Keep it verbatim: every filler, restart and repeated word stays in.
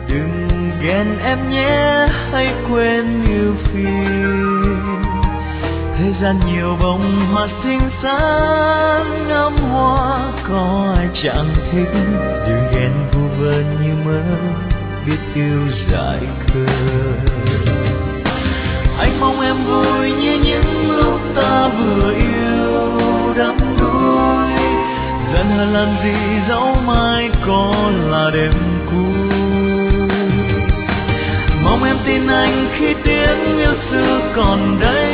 Đừng ghen em nhé, hãy quên yêu phiền. Thế gian nhiều bông hoa xinh xắn, ngắm hoa có ai chẳng thích. Đừng ghen vu vơ như mơ, biết yêu dại khơi. Anh mong em vui như những lúc ta vừa yêu đắm đuối. Giận hờn làm gì dẫu mai có là đêm cuối. Mong em tin anh khi tiếng yêu xưa còn đây.